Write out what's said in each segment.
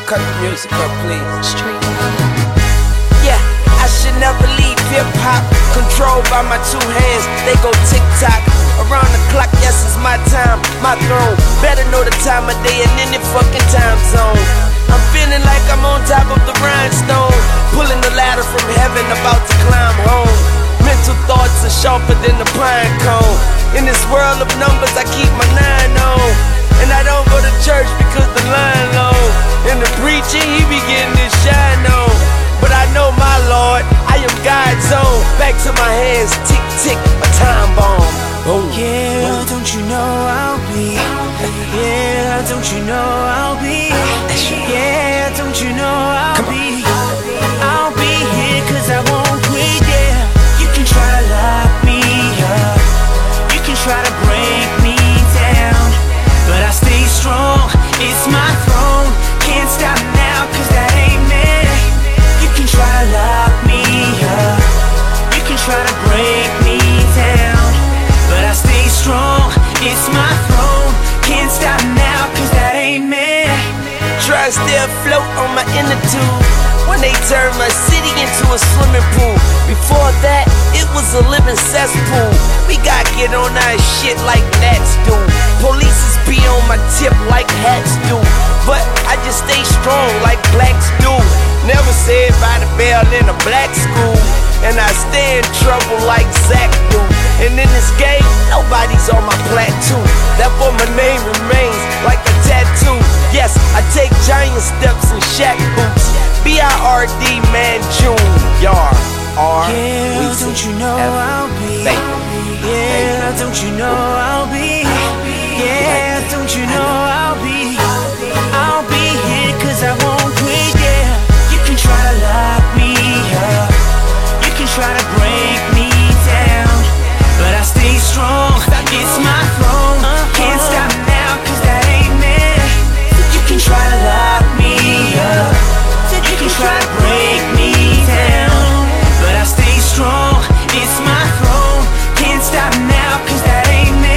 Cut the music up, please. Straight. Yeah, I should never leave hip-hop, controlled by my two hands. They go tick-tock, around the clock, yes, it's my time, my throne. Better know the time of day and any fucking time zone. I'm feeling like I'm on top of the rhinestone, pulling the ladder from heaven, about to climb home. Mental thoughts are sharper than the pine cone. In this world of numbers, I keep my 9 on. And I don't go to church because the line low. And the preacher, he be getting his shine on. But I know my Lord, I am God's own. Back to my hands, tick, tick, a time bomb. Boom. Yeah, don't you know I'll be? Yeah, don't you know I'll be? Yeah, don't you know I'll be? I'll be here 'cause I won't quit, yeah. You can try to lock me up, you can try to break me down, but I stay strong, it's my throne. Can't stop now 'cause that ain't me. You can try to lock me up, you can try to break me down, but I stay strong, it's my throne. Can't stop now 'cause that ain't me. Try to stay afloat on my inner tube when they turned my city into a swimming pool. Before that, it was a living cesspool. We gotta get on our shit like gnats do. Police be on my tip like hats do, but I just stay strong like blacks do. Never said by the bell in a black school, and I stay in trouble like Zach do. And in this game, nobody's on my plateau. Therefore my name remains like a tattoo. Yes, I take giant steps in Shaq boots. B.I.R.D. man Jr. Yeah, don't you know I'll be? Yeah, don't you know I'll be? Yeah, don't you know I'll be? I'll be here 'cause I won't quit, yeah. You can try to lock me up, you can try to break me down, but I stay strong, it's my throne. Can't stop now 'cause that ain't me. You can try to lock me up, you can try to break me down, but I stay strong, it's my throne. Can't stop now 'cause that ain't me.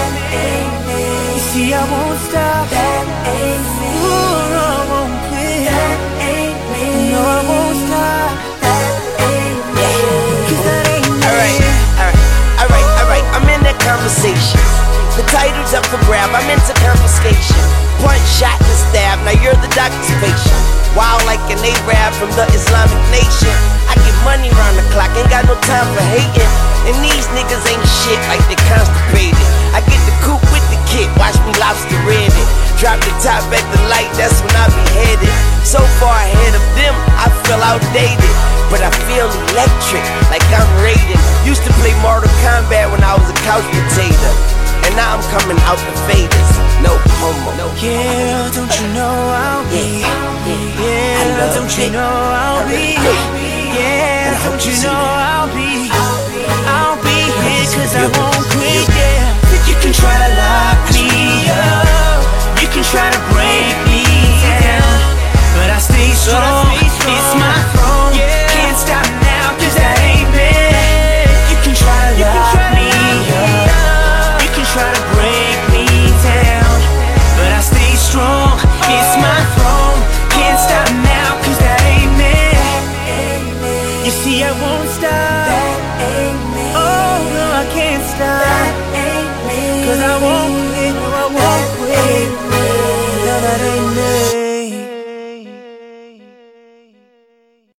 You see I won't stop, that ain't me. Ooh, no, I won't quit, that ain't me. No, I won't stop, that ain't me. 'Cause that ain't me. Alright, I'm in that conversation. The title's up for grab, I'm into confiscation. Punch, shot, and stab, now you're the doctor's patient. Wild like an Arab from the Islamic nation. I get money round the clock, ain't got no time for hating. And these niggas ain't shit like they constipated. I get the coupe with the kit, watch me lobster red it. Drop the top at the light, that's when I be headed. So far ahead of them, I feel outdated, but I feel electric, like I'm rated. Used to play Mortal Kombat when I was a couch potato, and now I'm coming out the faders. No homo. Yeah, don't you know I'll be? Yeah, don't you know I'll be? Yeah, don't you know I'll be? I'll be here 'cause I won't quit, yeah. You can try to lock me up, you can try to break me